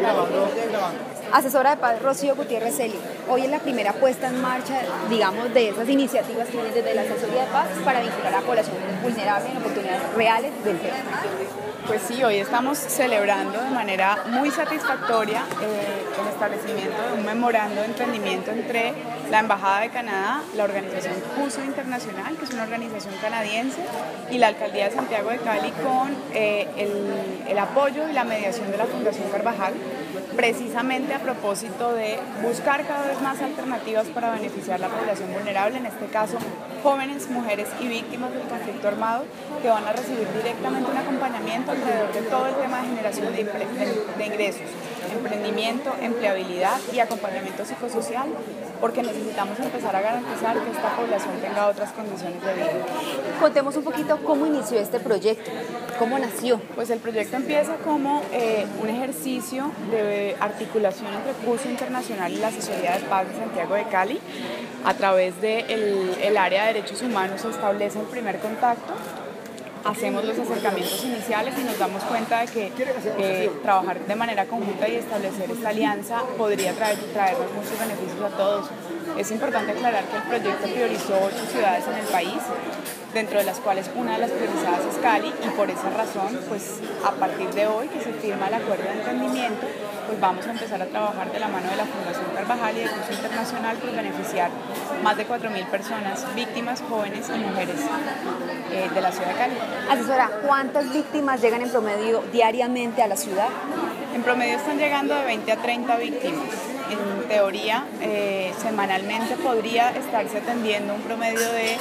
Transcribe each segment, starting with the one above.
Asesora de paz Rocío Gutiérrez Celi, hoy es la primera puesta en marcha, digamos, de esas iniciativas que vienen desde la asesoría de paz para vincular a la población vulnerable en oportunidades reales de empleo. Pues sí, hoy estamos celebrando de manera muy satisfactoria el establecimiento de un memorando de entendimiento entre la Embajada de Canadá, la organización CUSO Internacional, que es una organización canadiense, y la Alcaldía de Santiago de Cali con el apoyo y la mediación de la Fundación Carvajal, precisamente a propósito de buscar cada vez más alternativas para beneficiar a la población vulnerable, en este caso jóvenes, mujeres y víctimas del conflicto armado, que van a recibir directamente un acompañamiento alrededor de todo el tema de generación de ingresos, emprendimiento, empleabilidad y acompañamiento psicosocial, porque necesitamos empezar a garantizar que esta población tenga otras condiciones de vida. Contemos un poquito cómo inició este proyecto, cómo nació. Pues el proyecto empieza como un ejercicio de articulación entre CUSO Internacional y la Asesoría de Paz de Santiago de Cali. A través del área de derechos humanos se establece el primer contacto. Hacemos los acercamientos iniciales y nos damos cuenta de que trabajar de manera conjunta y establecer esta alianza podría traernos muchos beneficios a todos. Es importante aclarar que el proyecto priorizó 8 ciudades en el país, dentro de las cuales una de las priorizadas es Cali, y por esa razón, pues a partir de hoy que se firma el acuerdo de entendimiento, pues vamos a empezar a trabajar de la mano de la Fundación Carvajal y de CUSO Internacional por beneficiar más de 4.000 personas, víctimas, jóvenes y mujeres de la ciudad de Cali. Asesora, ¿cuántas víctimas llegan en promedio diariamente a la ciudad? En promedio están llegando de 20 a 30 víctimas. En teoría, semanalmente podría estarse atendiendo un promedio de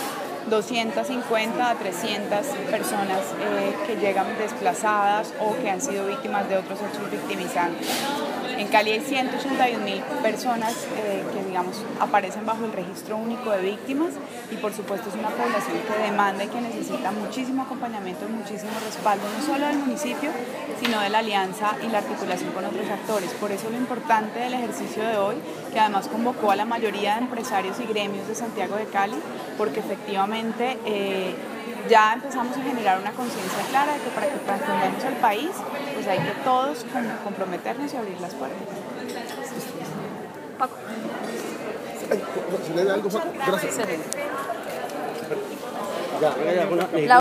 250 a 300 personas que llegan desplazadas o que han sido víctimas de otros hechos victimizantes. En Cali hay 181.000 personas que, digamos, aparecen bajo el registro único de víctimas, y por supuesto es una población que demanda y que necesita muchísimo acompañamiento y muchísimo respaldo, no solo del municipio, sino de la alianza y la articulación con otros actores. Por eso lo importante del ejercicio de hoy, que además convocó a la mayoría de empresarios y gremios de Santiago de Cali, porque efectivamente ya empezamos a generar una conciencia clara de que para que transformemos el país, pues hay que todos comprometernos y abrir las puertas. Paco. ¿Se le da algo, Paco? Gracias. Excelente. Ya,